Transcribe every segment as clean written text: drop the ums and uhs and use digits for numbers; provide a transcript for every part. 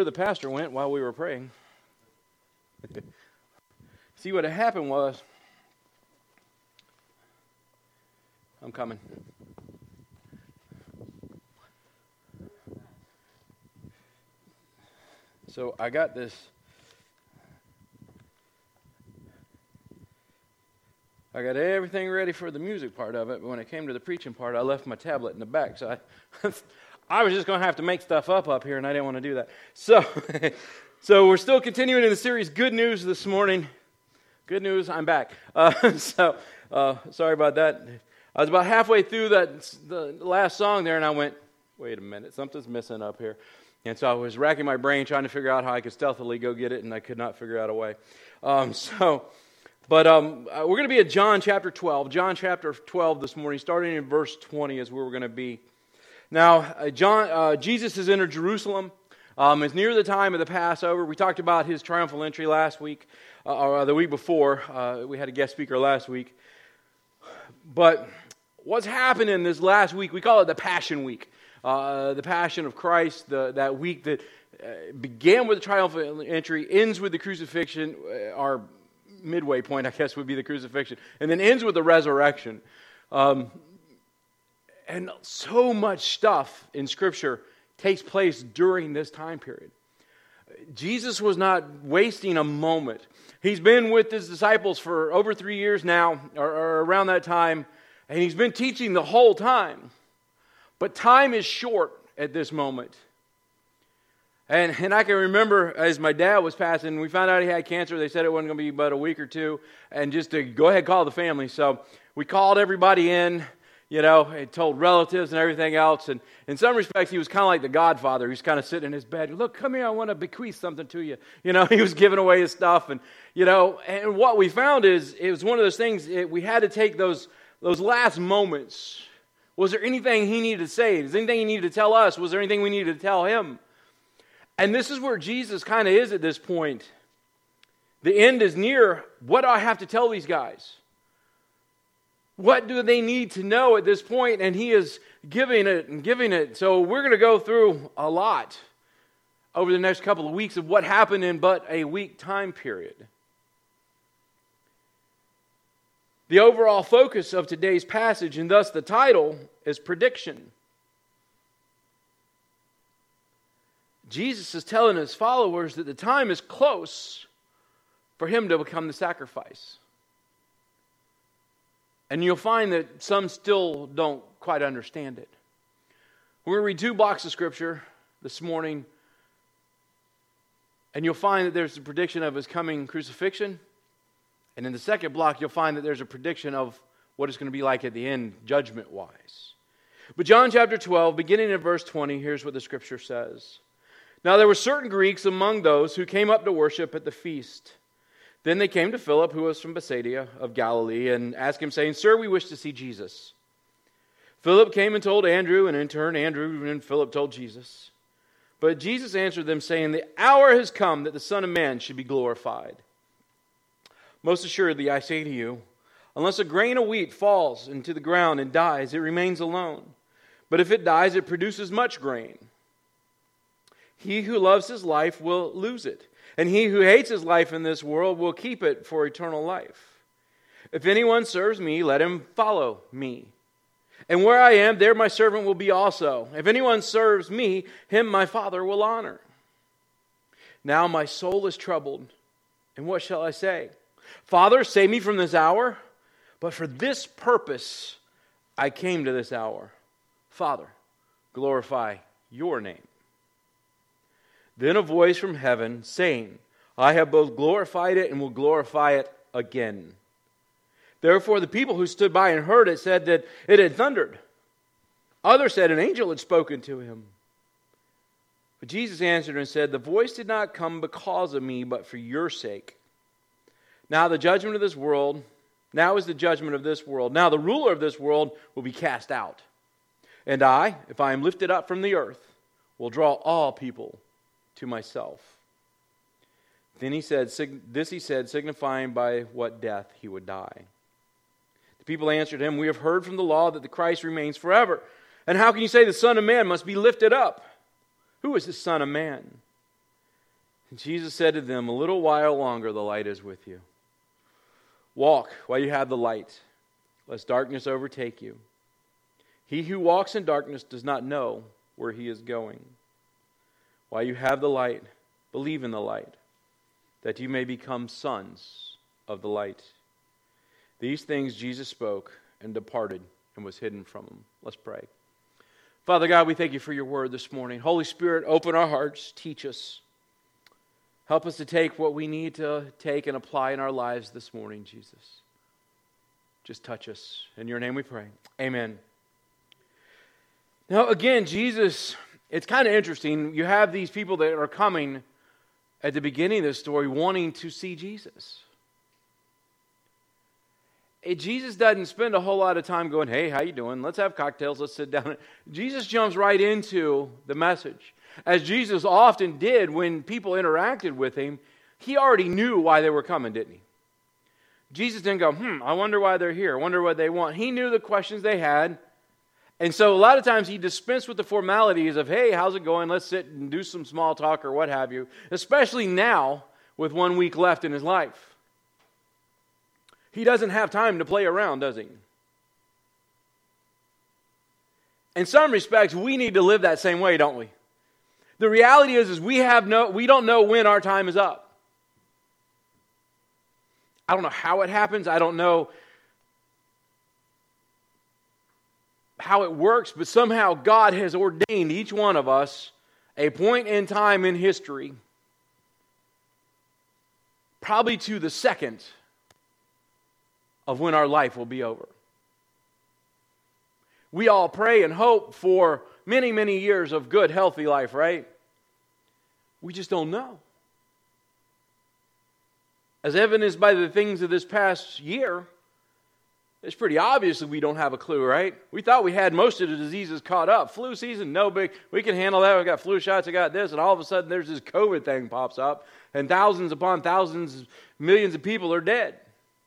where the pastor went while we were praying. See, what had happened was, I'm coming. So I got this. I got everything ready for the music part of it, but when it came to the preaching part, I left my tablet in the back. So I was just going to have to make stuff up here, and I didn't want to do that. So we're still continuing in the series Good News this morning. Good news, I'm back. Sorry about that. I was about halfway through the last song there, and I went, wait a minute, something's missing up here. And so I was racking my brain trying to figure out how I could stealthily go get it, and I could not figure out a way. But we're going to be at John chapter 12. John chapter 12 this morning, starting in verse 20 is where we're going to be. Now, Jesus has entered Jerusalem. It's near the time of the Passover. We talked about his triumphal entry last week, or the week before. We had a guest speaker last week. But what's happening this last week, we call it the Passion Week. The Passion of Christ, that week that began with the triumphal entry, ends with the crucifixion, our midway point, I guess, would be the crucifixion, and then ends with the resurrection. And so much stuff in Scripture takes place during this time period. Jesus was not wasting a moment. He's been with his disciples for over 3 years now, or around that time, and he's been teaching the whole time. But time is short at this moment. And I can remember as my dad was passing, we found out he had cancer. They said it wasn't going to be but a week or two. And just to go ahead and call the family. So we called everybody in, and told relatives and everything else. And in some respects, he was kind of like the Godfather. He was kind of sitting in his bed. Look, come here, I want to bequeath something to you. He was giving away his stuff. And what we found is it was one of those things, we had to take those last moments. Was there anything he needed to say? Was there anything he needed to tell us? Was there anything we needed to tell him? And this is where Jesus kind of is at this point. The end is near. What do I have to tell these guys? What do they need to know at this point? And he is giving it and giving it. So we're going to go through a lot over the next couple of weeks of what happened in but a week time period. The overall focus of today's passage, and thus the title, is prediction. Jesus is telling his followers that the time is close for him to become the sacrifice. And you'll find that some still don't quite understand it. We're going to read 2 blocks of Scripture this morning, and you'll find that there's a prediction of his coming crucifixion. And in the second block, you'll find that there's a prediction of what it's going to be like at the end, judgment-wise. But John chapter 12, beginning in verse 20, here's what the Scripture says. Now there were certain Greeks among those who came up to worship at the feast. Then they came to Philip, who was from Bethsaida of Galilee, and asked him, saying, Sir, we wish to see Jesus. Philip came and told Andrew, and in turn Andrew and Philip told Jesus. But Jesus answered them, saying, The hour has come that the Son of Man should be glorified. Most assuredly, I say to you, unless a grain of wheat falls into the ground and dies, it remains alone. But if it dies, it produces much grain. He who loves his life will lose it, and he who hates his life in this world will keep it for eternal life. If anyone serves me, let him follow me. And where I am, there my servant will be also. If anyone serves me, him my Father will honor. Now my soul is troubled, and what shall I say? Father, save me from this hour. But for this purpose I came to this hour. Father, glorify your name. Then a voice from heaven saying, I have both glorified it and will glorify it again. Therefore the people who stood by and heard it said that it had thundered. Others said an angel had spoken to him. But Jesus answered and said, The voice did not come because of me, but for your sake. Now is the judgment of this world. Now the ruler of this world will be cast out. And I, if I am lifted up from the earth, will draw all people to myself. Then he said, signifying by what death he would die. The people answered him, We have heard from the law that the Christ remains forever. And how can you say the Son of Man must be lifted up? Who is the Son of Man? Jesus said to them, "A little while longer the light is with you. Walk while you have the light, lest darkness overtake you. He who walks in darkness does not know where he is going. While you have the light, believe in the light, that you may become sons of the light." These things Jesus spoke and departed and was hidden from them. Let's pray. Father God, we thank you for your word this morning. Holy Spirit, open our hearts, teach us. Help us to take what we need to take and apply in our lives this morning, Jesus. Just touch us. In your name we pray. Amen. Now, again, Jesus, it's kind of interesting. You have these people that are coming at the beginning of this story wanting to see Jesus. Jesus doesn't spend a whole lot of time going, "Hey, how you doing? Let's have cocktails, let's sit down." Jesus jumps right into the message. As Jesus often did when people interacted with him, he already knew why they were coming, didn't he? Jesus didn't go, I wonder why they're here. I wonder what they want. He knew the questions they had. And so a lot of times he dispensed with the formalities of, "Hey, how's it going? Let's sit and do some small talk," or what have you. Especially now with 1 week left in his life. He doesn't have time to play around, does he? In some respects, we need to live that same way, don't we? The reality is we don't know when our time is up. I don't know how it happens. I don't know how it works, but somehow God has ordained each one of us a point in time in history, probably to the second of when our life will be over. We all pray and hope for many, many years of good, healthy life, right? We just don't know. As evidenced by the things of this past year, it's pretty obvious that we don't have a clue, right? We thought we had most of the diseases caught up. Flu season, no big. We can handle that. We got flu shots. I got this, and all of a sudden there's this COVID thing pops up, and thousands upon thousands, millions of people are dead.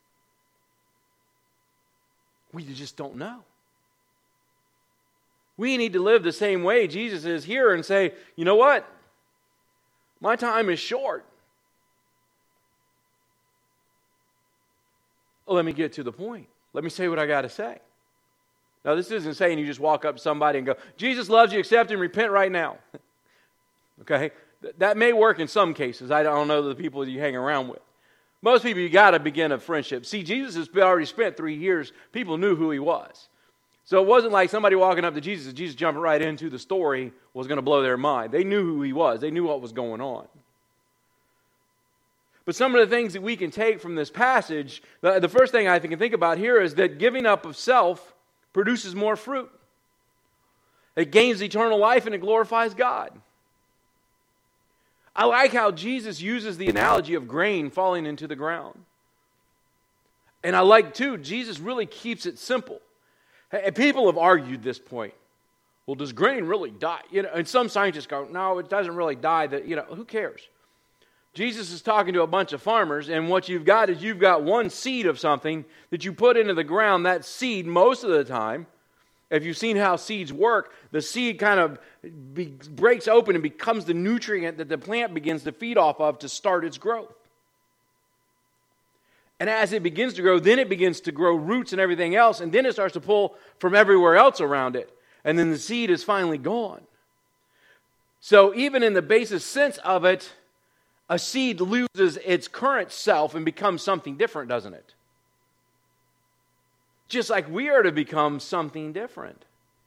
We just don't know. We need to live the same way Jesus is here and say, "You know what? My time is short. Let me get to the point. Let me say what I got to say." Now, this isn't saying you just walk up to somebody and go, "Jesus loves you, accept Him, repent right now." Okay? That may work in some cases. I don't know the people you hang around with. Most people, you got to begin a friendship. See, Jesus has already spent 3 years. People knew who He was. So it wasn't like somebody walking up to Jesus and Jesus jumping right into the story was going to blow their mind. They knew who He was. They knew what was going on. But some of the things that we can take from this passage, the first thing I can think about here is that giving up of self produces more fruit. It gains eternal life and it glorifies God. I like how Jesus uses the analogy of grain falling into the ground. And I like, too, Jesus really keeps it simple. And people have argued this point. Well, does grain really die? And some scientists go, "No, it doesn't really die." Who cares? Jesus is talking to a bunch of farmers, and what you've got is you've got one seed of something that you put into the ground. That seed, most of the time, if you've seen how seeds work, the seed kind of breaks open and becomes the nutrient that the plant begins to feed off of to start its growth. And as it begins to grow, then it begins to grow roots and everything else, and then it starts to pull from everywhere else around it. And then the seed is finally gone. So even in the basis sense of it, a seed loses its current self and becomes something different, doesn't it? Just like we are to become something different.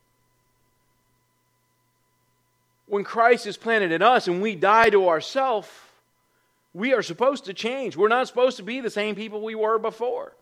When Christ is planted in us and we die to ourselves, we are supposed to change. We're not supposed to be the same people we were before.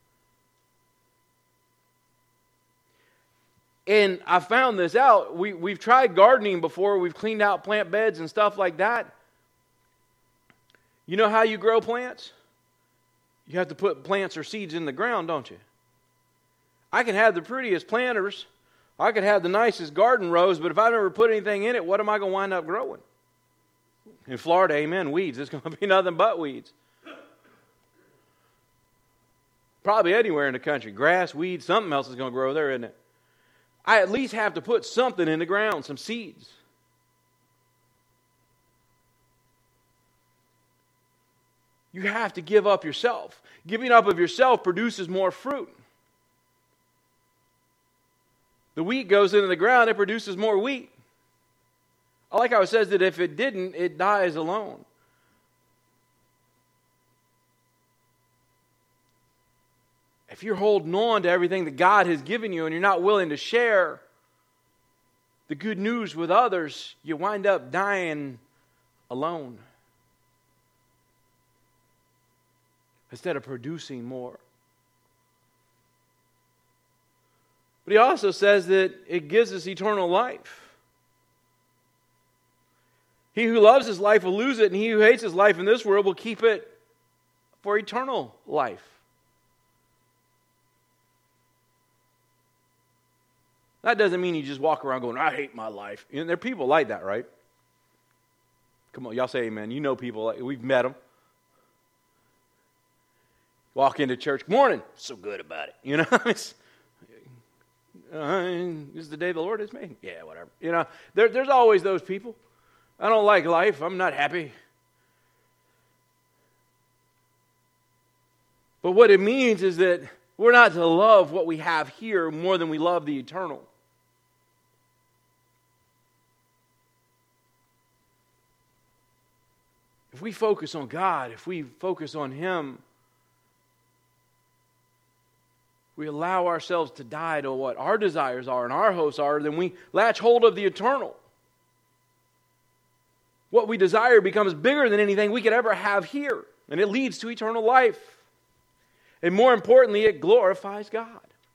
And I found this out. We've tried gardening before. We've cleaned out plant beds and stuff like that. You know how you grow plants? You have to put plants or seeds in the ground, don't you? I can have the prettiest planters. I could have the nicest garden rows, but if I never put anything in it, what am I going to wind up growing? In Florida, amen, weeds. It's going to be nothing but weeds. Probably anywhere in the country. Grass, weeds, something else is going to grow there, isn't it? I at least have to put something in the ground, some seeds. you have to give up yourself. Giving up of yourself produces more fruit. The wheat goes into the ground, it produces more wheat. I like how it says that if it didn't, it dies alone. If you're holding on to everything that God has given you and you're not willing to share the good news with others, you wind up dying alone instead of producing more. But he also says that it gives us eternal life. He who loves his life will lose it, and he who hates his life in this world will keep it for eternal life. That doesn't mean you just walk around going, I hate my life. You know, there are people like that, right? Come on, y'all say amen. You know people, like, we've met them. Walk into church, morning, so good about it. You know, this is the day the Lord has made. Yeah, whatever. You know, there's always those people. I don't like life. I'm not happy. But what it means is that we're not to love what we have here more than we love the eternal. If we focus on God, if we focus on Him, we allow ourselves to die to what our desires are and our hopes are, then we latch hold of the eternal. What we desire becomes bigger than anything we could ever have here, and it leads to eternal life. And more importantly, it glorifies God.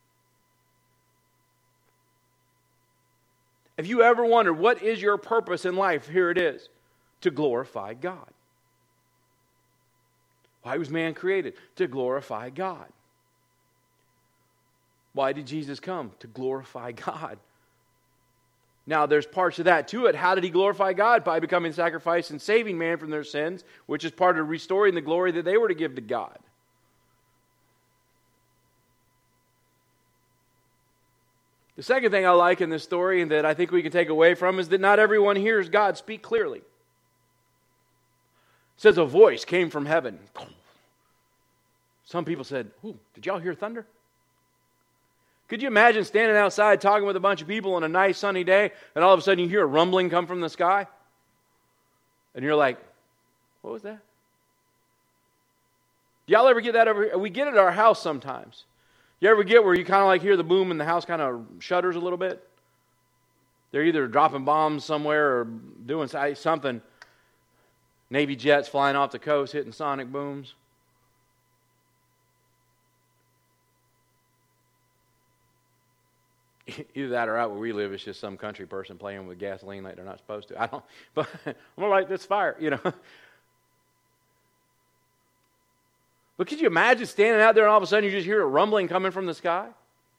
If you ever wondered what is your purpose in life, here it is: to glorify God. Why was man created? To glorify God. Why did Jesus come? To glorify God. Now, there's parts of that to it. How did He glorify God? By becoming sacrifice and saving man from their sins, which is part of restoring the glory that they were to give to God. The second thing I like in this story and that I think we can take away from is that not everyone hears God speak clearly. It says a voice came from heaven. Some people said, "Ooh, did y'all hear thunder?" Could you imagine standing outside talking with a bunch of people on a nice sunny day and all of a sudden you hear a rumbling come from the sky? And you're like, what was that? Do y'all ever get that over here? We get it at our house sometimes. You ever get where you kind of like hear the boom and the house kind of shudders a little bit? They're either dropping bombs somewhere or doing something. Navy jets flying off the coast, hitting sonic booms. Either that or out where we live, it's just some country person playing with gasoline like they're not supposed to. I don't, but I'm like, this fire, you know. But could you imagine standing out there and all of a sudden you just hear a rumbling coming from the sky?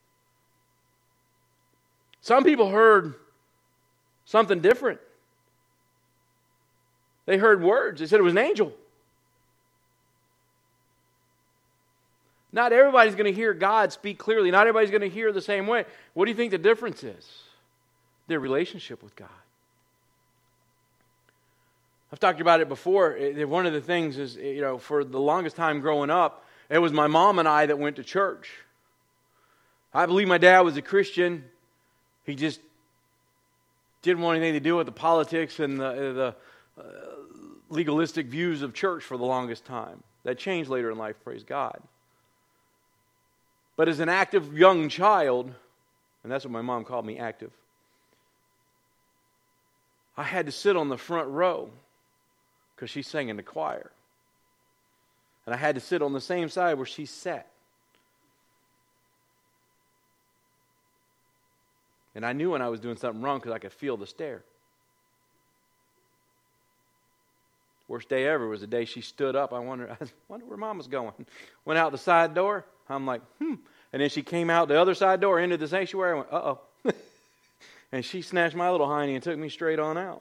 Some people heard something different. They heard words. They said it was an angel. Not everybody's going to hear God speak clearly. Not everybody's going to hear the same way. What do you think the difference is? Their relationship with God. I've talked about it before. One of the things is, you know, for the longest time growing up, it was my mom and I that went to church. I believe my dad was a Christian. He just didn't want anything to do with the politics and the legalistic views of church for the longest time. That changed later in life, praise God. But as an active young child, and that's what my mom called me, active, I had to sit on the front row because she sang in the choir. And I had to sit on the same side where she sat. And I knew when I was doing something wrong because I could feel the stare. Worst day ever was the day she stood up. I wonder where Mom was going. Went out the side door. I'm like, And then she came out the other side door into the sanctuary. I went, uh-oh. And she snatched my little hiney and took me straight on out.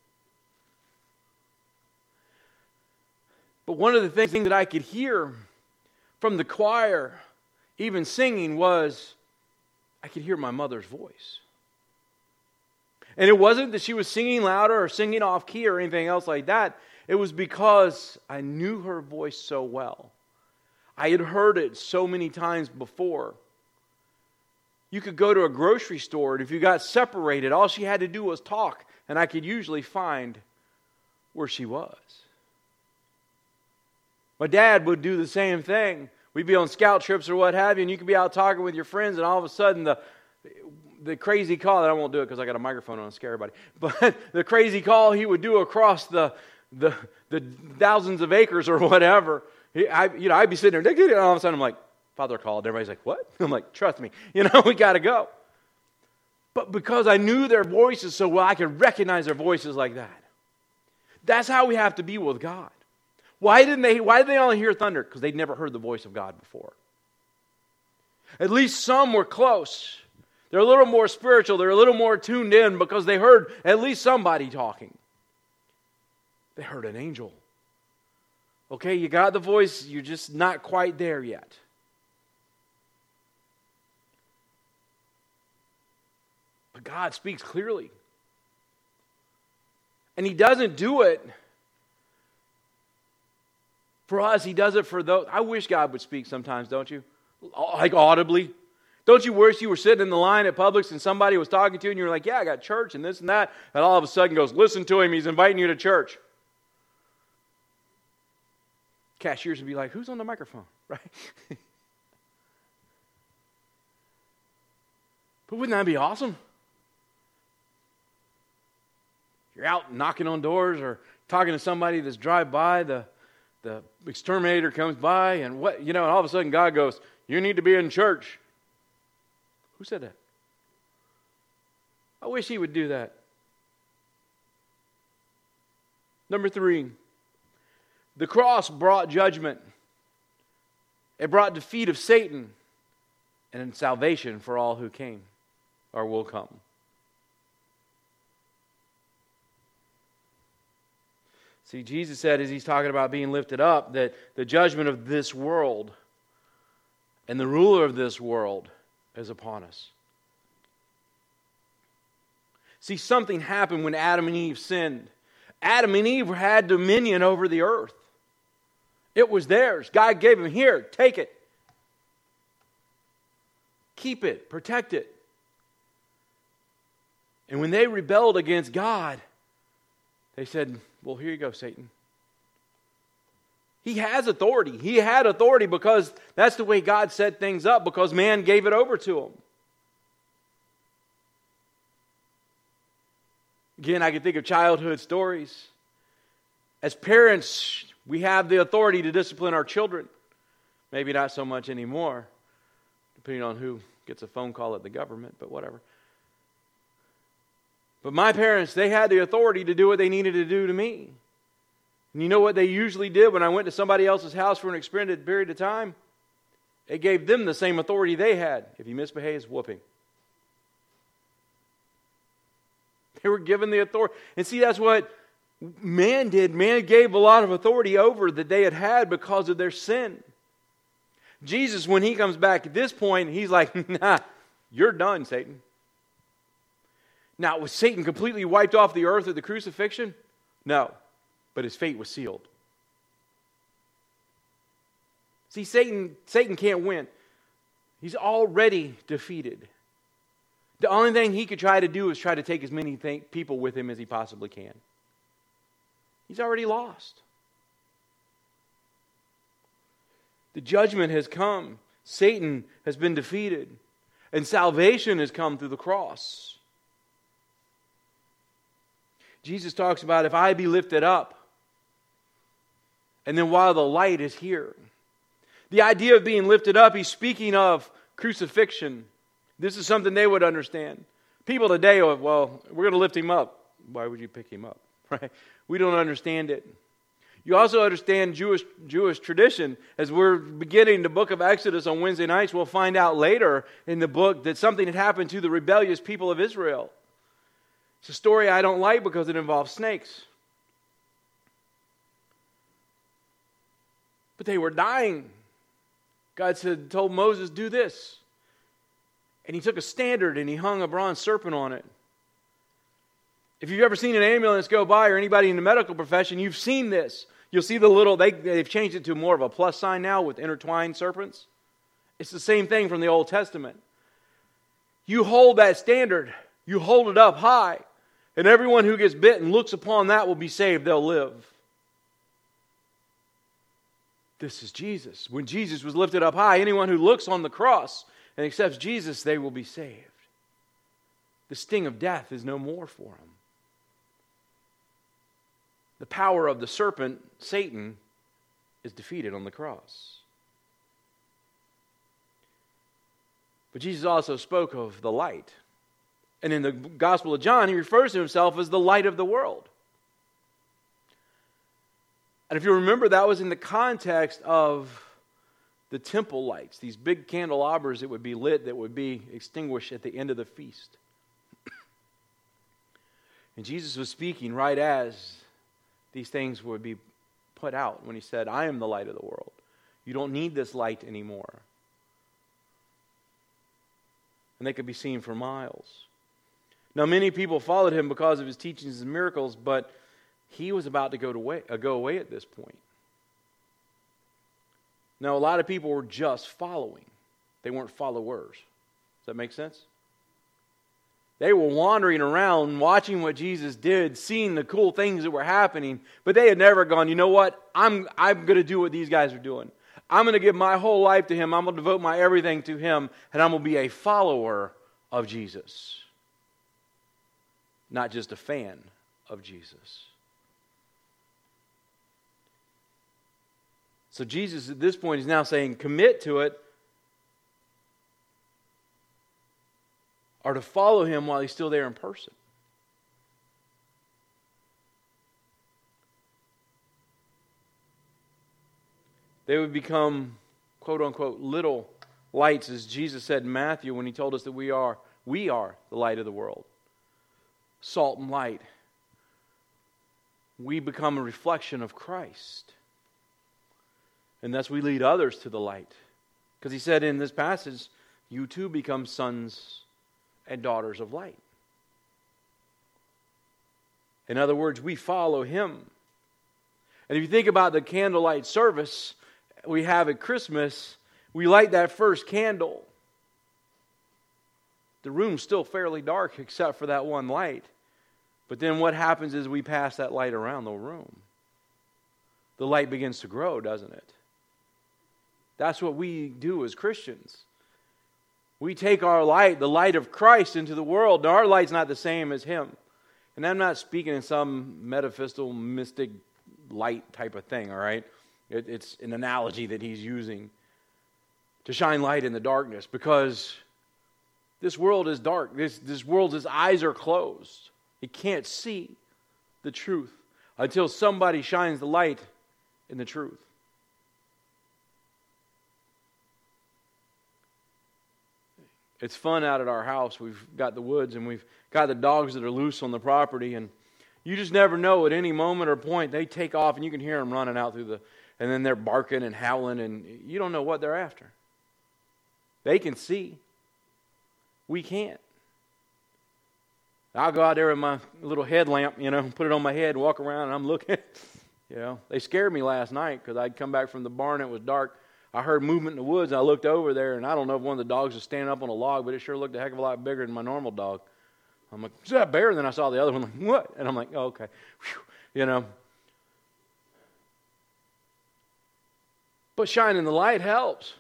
But one of the things that I could hear from the choir, even singing, was I could hear my mother's voice. And it wasn't that she was singing louder or singing off key or anything else like that. It was because I knew her voice so well. I had heard it so many times before. You could go to a grocery store, and if you got separated, all she had to do was talk, and I could usually find where she was. My dad would do the same thing. We'd be on scout trips or what have you, and you could be out talking with your friends, and all of a sudden the crazy call, I won't do it because I got a microphone on to scare everybody, but the crazy call he would do across the thousands of acres or whatever, I'd be sitting there, and all of a sudden I'm like, Father called. Everybody's like, what? I'm like, trust me, we got to go. But because I knew their voices so well, I could recognize their voices like that. That's how we have to be with God. Why did they only hear thunder? Because they'd never heard the voice of God before. At least some were close. They're a little more spiritual. They're a little more tuned in because they heard at least somebody talking. They heard an angel. Okay, you got the voice, you're just not quite there yet. But God speaks clearly. And He doesn't do it for us. He does it for those. I wish God would speak sometimes, don't you? Like audibly. Don't you wish you were sitting in the line at Publix and somebody was talking to you and you were like, yeah, I got church and this and that. And all of a sudden goes, listen to him, he's inviting you to church. Cashiers would be like, who's on the microphone? Right? But wouldn't that be awesome? You're out knocking on doors or talking to somebody that's drive by, the exterminator comes by and and all of a sudden God goes, you need to be in church. Who said that? I wish He would do that. Number 3, the cross brought judgment. It brought defeat of Satan and salvation for all who came or will come. See, Jesus said as He's talking about being lifted up that the judgment of this world and the ruler of this world is upon us. See, something happened when Adam and Eve sinned. Adam and Eve had dominion over the earth. It was theirs. God gave them, here, take it. Keep it, protect it. And when they rebelled against God, they said, well, here you go, Satan. He has authority. He had authority because that's the way God set things up, because man gave it over to him. Again, I can think of childhood stories. As parents, we have the authority to discipline our children. Maybe not so much anymore, depending on who gets a phone call at the government, but whatever. But my parents, they had the authority to do what they needed to do to me. And you know what they usually did when I went to somebody else's house for an extended period of time? It gave them the same authority they had. If you misbehave, whooping. They were given the authority. And see, that's what man did. Man gave a lot of authority over that they had because of their sin. Jesus, when He comes back at this point, He's like, nah, you're done, Satan. Now, was Satan completely wiped off the earth at the crucifixion? No. But his fate was sealed. See, Satan can't win. He's already defeated. The only thing he could try to do is try to take as many people with him as he possibly can. He's already lost. The judgment has come. Satan has been defeated. And salvation has come through the cross. Jesus talks about, if I be lifted up, and then while the light is here. The idea of being lifted up, He's speaking of crucifixion. This is something they would understand. People today are, well, we're going to lift Him up. Why would you pick Him up? Right? We don't understand it. You also understand Jewish tradition. As we're beginning the book of Exodus on Wednesday nights, we'll find out later in the book that something had happened to the rebellious people of Israel. It's a story I don't like because it involves snakes. But they were dying. God told Moses, do this. And He took a standard and He hung a bronze serpent on it. If you've ever seen an ambulance go by, or anybody in the medical profession, you've seen this. You'll see the little, they've changed it to more of a plus sign now with intertwined serpents. It's the same thing from the Old Testament. You hold that standard, you hold it up high, and everyone who gets bit and looks upon that will be saved, they'll live. This is Jesus. When Jesus was lifted up high, anyone who looks on the cross and accepts Jesus, they will be saved. The sting of death is no more for them. The power of the serpent, Satan, is defeated on the cross. But Jesus also spoke of the light. And in the Gospel of John, he refers to himself as the light of the world. And if you remember, that was in the context of the temple lights, these big candelabras that would be lit, that would be extinguished at the end of the feast. And Jesus was speaking right as these things would be put out when he said, I am the light of the world. You don't need this light anymore. And they could be seen for miles. Now, many people followed him because of his teachings and miracles, but he was about to go away at this point. Now, a lot of people were just following. They weren't followers. Does that make sense? They were wandering around, watching what Jesus did, seeing the cool things that were happening, but they had never gone, you know what? I'm going to do what these guys are doing. I'm going to give my whole life to him. I'm going to devote my everything to him, and I'm going to be a follower of Jesus. Not just a fan of Jesus. So Jesus at this point is now saying, commit to it, or to follow him while he's still there in person. They would become, quote unquote, little lights, as Jesus said in Matthew when he told us that we are the light of the world. Salt and light. We become a reflection of Christ. And thus we lead others to the light. Because he said in this passage, you too become sons and daughters of light. In other words, we follow him. And if you think about the candlelight service we have at Christmas, we light that first candle. The room's still fairly dark except for that one light. But then what happens is we pass that light around the room. The light begins to grow, doesn't it? That's what we do as Christians. We take our light, the light of Christ, into the world. Now, our light's not the same as him. And I'm not speaking in some metaphysical, mystic light type of thing, all right? It's an analogy that he's using to shine light in the darkness, because this world is dark. This world's eyes are closed. It can't see the truth until somebody shines the light in the truth. It's fun out at our house. We've got the woods and we've got the dogs that are loose on the property, and you just never know at any moment or point they take off and you can hear them running out through and then they're barking and howling, and you don't know what they're after. They can see. We can't. I'll go out there with my little headlamp, put it on my head and walk around, and I'm looking. They scared me last night because I'd come back from the barn, it was dark. I heard movement in the woods, and I looked over there, and I don't know if one of the dogs was standing up on a log, but it sure looked a heck of a lot bigger than my normal dog. I'm like, is that a bear? And then I saw the other one, like, what? And I'm like, oh, okay. Whew. But shining the light helps.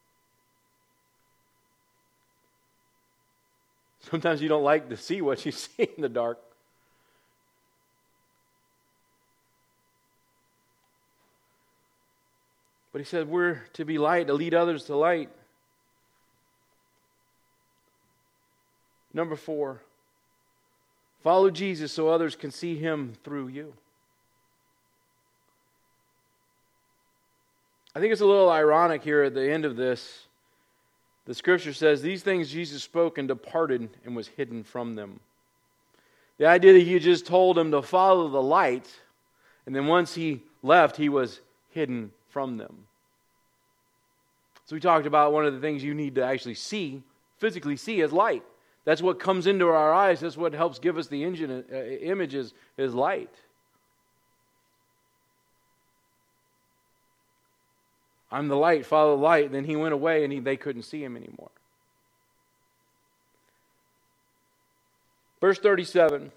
Sometimes you don't like to see what you see in the dark. But he said we're to be light, to lead others to light. Number 4, follow Jesus so others can see him through you. I think it's a little ironic here at the end of this. The scripture says, these things Jesus spoke and departed and was hidden from them. The idea that he just told them to follow the light, and then once he left, he was hidden from them. So we talked about one of the things you need to actually see, physically see, as light. That's what comes into our eyes. That's what helps give us the image is light. I'm the light, follow the light. Then he went away and they couldn't see him anymore. Verse 37.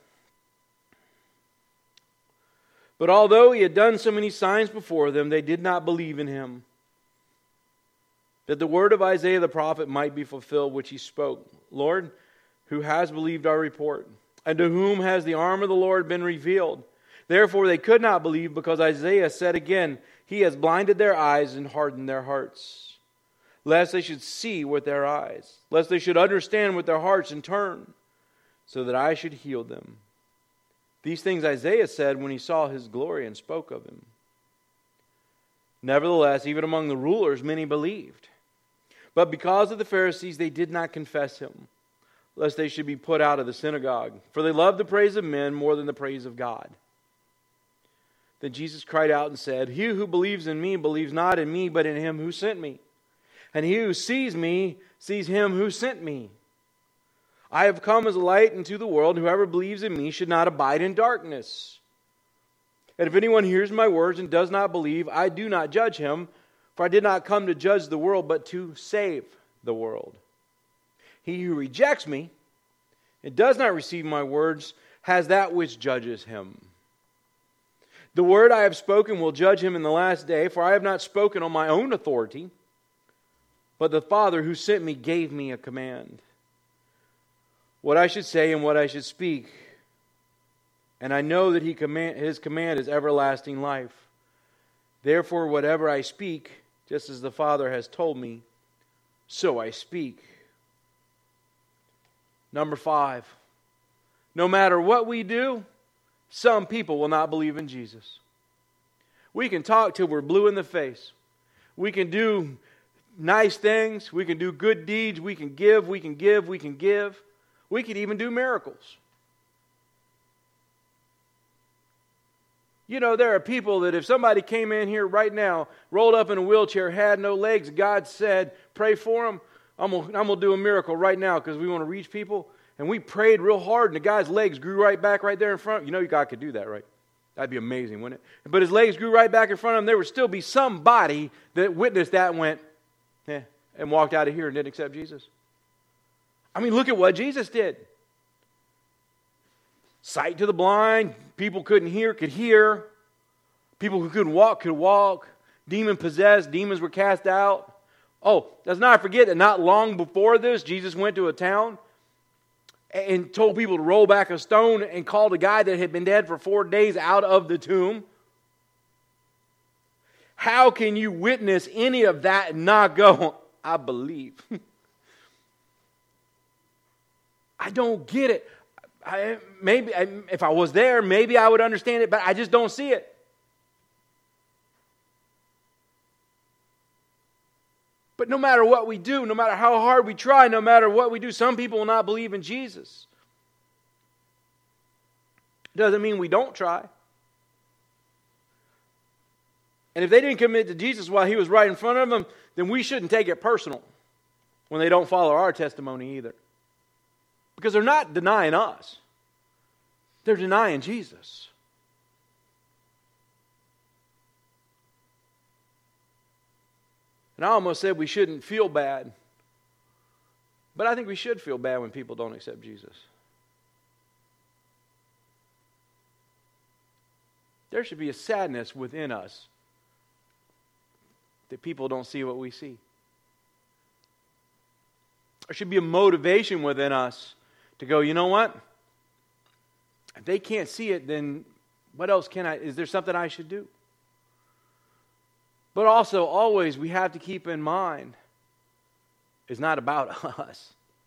But although he had done so many signs before them, they did not believe in him, that the word of Isaiah the prophet might be fulfilled, which he spoke. Lord, who has believed our report? And to whom has the arm of the Lord been revealed? Therefore they could not believe, because Isaiah said again, He has blinded their eyes and hardened their hearts, lest they should see with their eyes, lest they should understand with their hearts and turn, so that I should heal them. These things Isaiah said when he saw his glory and spoke of him. Nevertheless, even among the rulers, many believed. But because of the Pharisees, they did not confess him, lest they should be put out of the synagogue. For they loved the praise of men more than the praise of God. Then Jesus cried out and said, He who believes in me believes not in me, but in him who sent me. And he who sees me sees him who sent me. I have come as a light into the world. Whoever believes in me should not abide in darkness. And if anyone hears my words and does not believe, I do not judge him, for I did not come to judge the world, but to save the world. He who rejects me and does not receive my words has that which judges him. The word I have spoken will judge him in the last day, for I have not spoken on my own authority, but the Father who sent me gave me a command, what I should say and what I should speak. And I know that His command is everlasting life. Therefore, whatever I speak, just as the Father has told me, so I speak. Number 5. No matter what we do, some people will not believe in Jesus. We can talk till we're blue in the face. We can do nice things. We can do good deeds. We can give. We can give. We can give. We could even do miracles. You know, there are people that if somebody came in here right now, rolled up in a wheelchair, had no legs, God said, pray for them, I'm going to do a miracle right now because we want to reach people. And we prayed real hard and the guy's legs grew right back right there in front. You know God could do that, right? That'd be amazing, wouldn't it? But his legs grew right back in front of him. There would still be somebody that witnessed that and went, and walked out of here and didn't accept Jesus. I mean, look at what Jesus did. Sight to the blind. People couldn't hear, could hear. People who couldn't walk, could walk. Demon possessed. Demons were cast out. Oh, let's not forget that not long before this, Jesus went to a town and told people to roll back a stone and called a guy that had been dead for 4 days out of the tomb. How can you witness any of that and not go, I believe? I don't get it. Maybe if I was there, maybe I would understand it, but I just don't see it. But no matter what we do, no matter how hard we try, no matter what we do, some people will not believe in Jesus. Doesn't mean we don't try. And if they didn't commit to Jesus while He was right in front of them, then we shouldn't take it personal when they don't follow our testimony either. Because they're not denying us. They're denying Jesus. And I almost said we shouldn't feel bad. But I think we should feel bad when people don't accept Jesus. There should be a sadness within us that people don't see what we see. There should be a motivation within us to go, you know what? If they can't see it, then what else is there something I should do? But also, always, we have to keep in mind, it's not about us.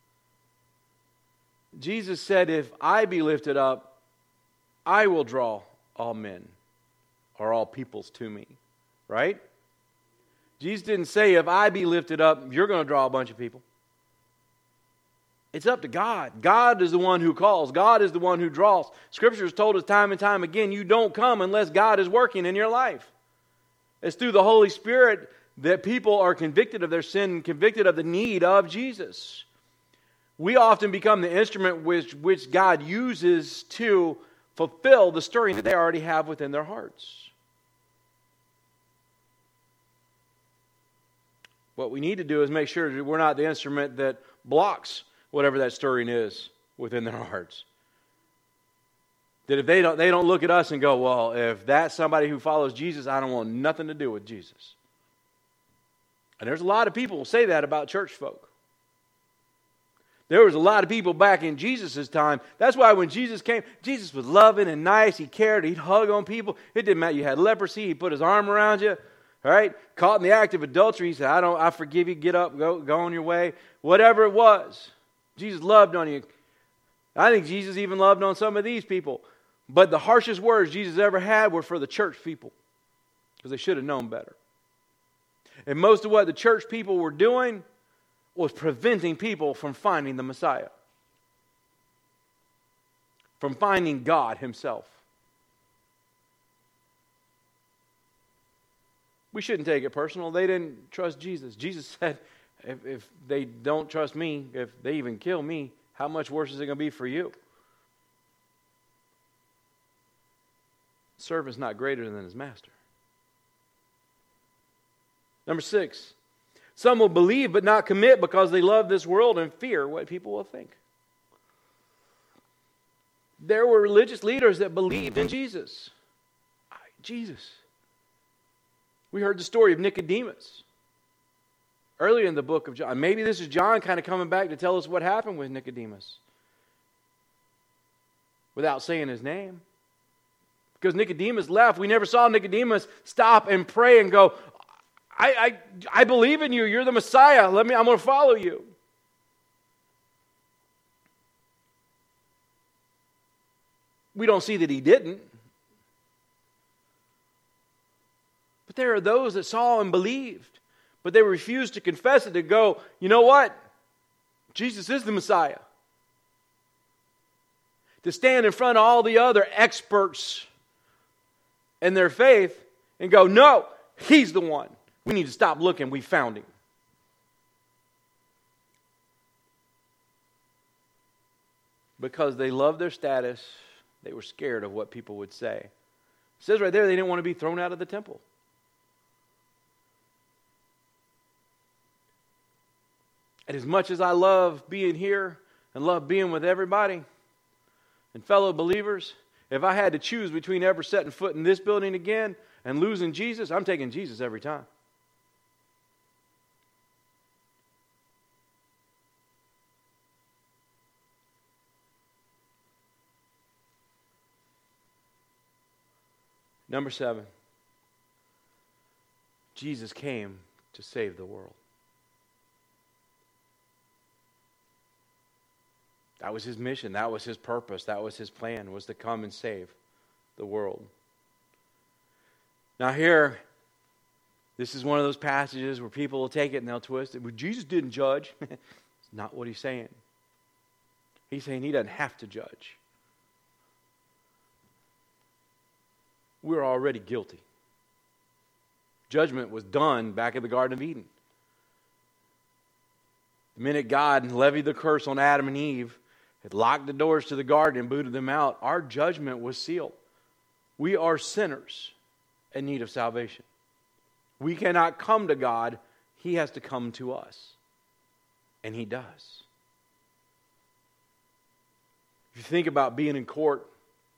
Jesus said, if I be lifted up, I will draw all men or all peoples to me. Right? Jesus didn't say, if I be lifted up, you're going to draw a bunch of people. It's up to God. God is the one who calls. God is the one who draws. Scripture has told us time and time again, you don't come unless God is working in your life. It's through the Holy Spirit that people are convicted of their sin and convicted of the need of Jesus. We often become the instrument which God uses to fulfill the stirring that they already have within their hearts. What we need to do is make sure that we're not the instrument that blocks whatever that stirring is within their hearts. That if they don't look at us and go, well, if that's somebody who follows Jesus, I don't want nothing to do with Jesus. And there's a lot of people who say that about church folk. There was a lot of people back in Jesus' time. That's why when Jesus came, Jesus was loving and nice. He cared. He'd hug on people. It didn't matter. You had leprosy. He put his arm around you. All right? Caught in the act of adultery. He said, I forgive you. Get up. Go on your way. Whatever it was. Jesus loved on you. I think Jesus even loved on some of these people. But the harshest words Jesus ever had were for the church people. Because they should have known better. And most of what the church people were doing was preventing people from finding the Messiah. From finding God Himself. We shouldn't take it personal. They didn't trust Jesus. Jesus said, if they don't trust me, if they even kill me, how much worse is it going to be for you? Servant's not greater than his master. Number 6. Some will believe but not commit because they love this world and fear what people will think. There were religious leaders that believed in Jesus. Jesus. We heard the story of Nicodemus earlier in the book of John. Maybe this is John kind of coming back to tell us what happened with Nicodemus without saying his name. Because Nicodemus left. We never saw Nicodemus stop and pray and go, I believe in you. You're the Messiah. I'm going to follow you. We don't see that he didn't. But there are those that saw and believed, but they refused to confess it, to go, you know what? Jesus is the Messiah. To stand in front of all the other experts in their faith and go, no, He's the one. We need to stop looking. We found Him. Because they loved their status, they were scared of what people would say. It says right there they didn't want to be thrown out of the temple. And as much as I love being here and love being with everybody and fellow believers, if I had to choose between ever setting foot in this building again and losing Jesus, I'm taking Jesus every time. Number 7. Jesus came to save the world. That was His mission. That was His purpose. That was His plan, was to come and save the world. Now here, this is one of those passages where people will take it and they'll twist it. Well, Jesus didn't judge. It's not what He's saying. He's saying He doesn't have to judge. We're already guilty. Judgment was done back in the Garden of Eden. The minute God levied the curse on Adam and Eve, had locked the doors to the garden and booted them out, our judgment was sealed. We are sinners in need of salvation. We cannot come to God. He has to come to us. And He does. If you think about being in court,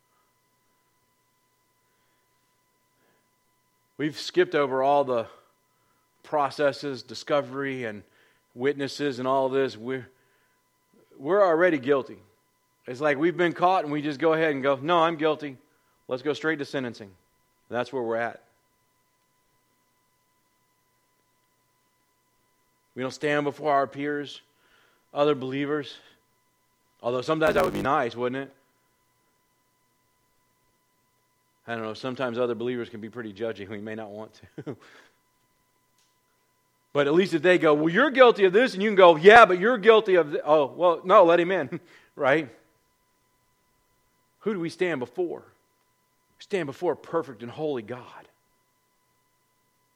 we've skipped over all the processes, discovery, and witnesses and all this. We're already guilty. It's like we've been caught and we just go ahead and go, no, I'm guilty. Let's go straight to sentencing. That's where we're at. We don't stand before our peers, other believers. Although sometimes that would be nice, wouldn't it? I don't know, sometimes other believers can be pretty judgy. We may not want to. But at least if they go, well, you're guilty of this, and you can go, yeah, but you're guilty of this. Oh, well, no, let him in, right? Who do we stand before? We stand before a perfect and holy God.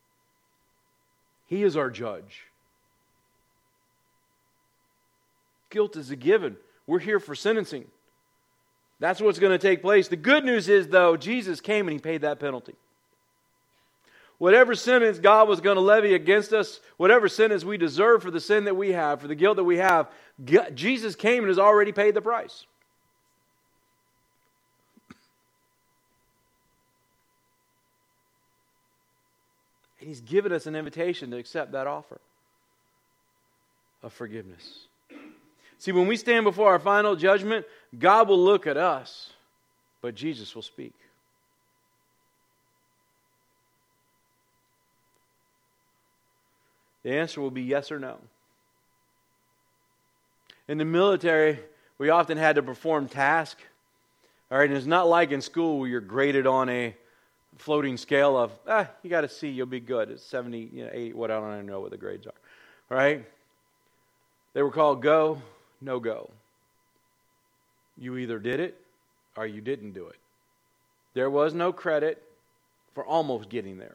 He is our judge. Guilt is a given. We're here for sentencing. That's what's going to take place. The good news is, though, Jesus came and He paid that penalty. Whatever sentence God was going to levy against us, whatever sentence we deserve for the sin that we have, for the guilt that we have, Jesus came and has already paid the price. And He's given us an invitation to accept that offer of forgiveness. See, when we stand before our final judgment, God will look at us, but Jesus will speak. The answer will be yes or no. In the military, we often had to perform tasks. All right, and it's not like in school where you're graded on a floating scale of, you got a C, you'll be good. It's 70, 80, what I don't even know what the grades are. All right? They were called go, no go. You either did it or you didn't do it. There was no credit for almost getting there.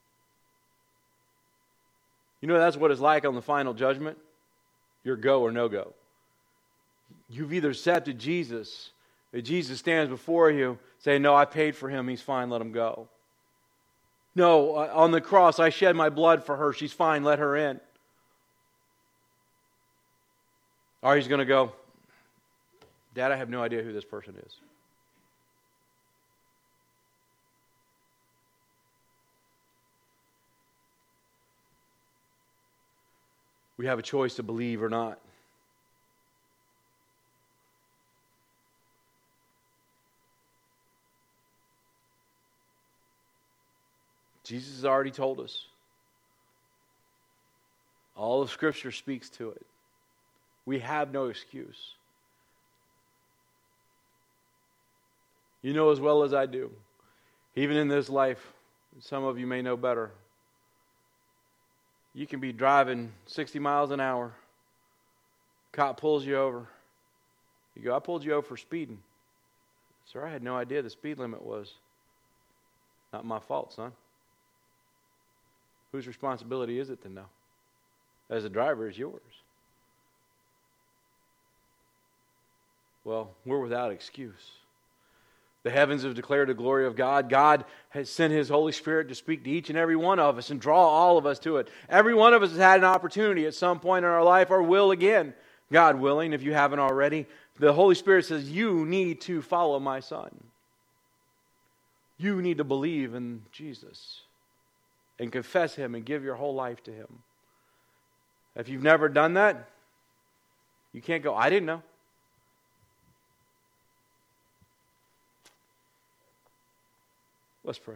You know that's what it's like on the final judgment? Your go or no go. You've either accepted Jesus, that Jesus stands before you, saying, no, I paid for him, he's fine, let him go. No, on the cross, I shed my blood for her, she's fine, let her in. Or he's going to go, Dad, I have no idea who this person is. We have a choice to believe or not. Jesus has already told us. All of Scripture speaks to it. We have no excuse. You know as well as I do, even in this life, some of you may know better, you can be driving 60 miles an hour. Cop pulls you over. You go, I pulled you over for speeding. Sir, I had no idea the speed limit was. Not my fault, son. Whose responsibility is it to know? As a driver, it's yours. Well, we're without excuse. The heavens have declared the glory of God. God has sent His Holy Spirit to speak to each and every one of us and draw all of us to it. Every one of us has had an opportunity at some point in our life, or will again, God willing, if you haven't already. The Holy Spirit says, you need to follow my Son. You need to believe in Jesus and confess Him and give your whole life to Him. If you've never done that, you can't go, I didn't know. Let's pray.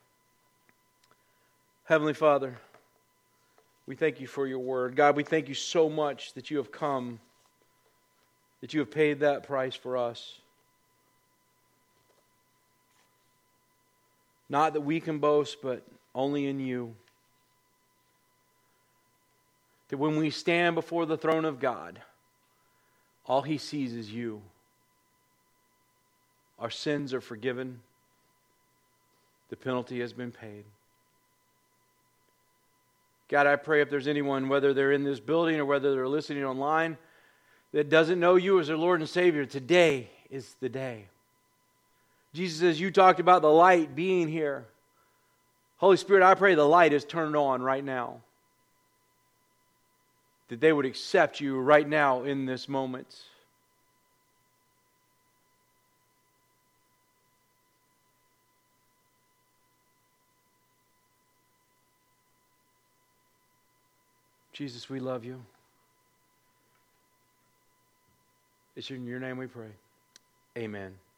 Heavenly Father, we thank you for your word. God, we thank you so much that you have come, that you have paid that price for us. Not that we can boast, but only in you. That when we stand before the throne of God, all He sees is you. Our sins are forgiven. The penalty has been paid. God, I pray if there's anyone, whether they're in this building or whether they're listening online, that doesn't know you as their Lord and Savior, today is the day. Jesus, as you talked about the light being here, Holy Spirit, I pray the light is turned on right now. That they would accept you right now in this moment. Jesus, we love you. It's in your name we pray. Amen.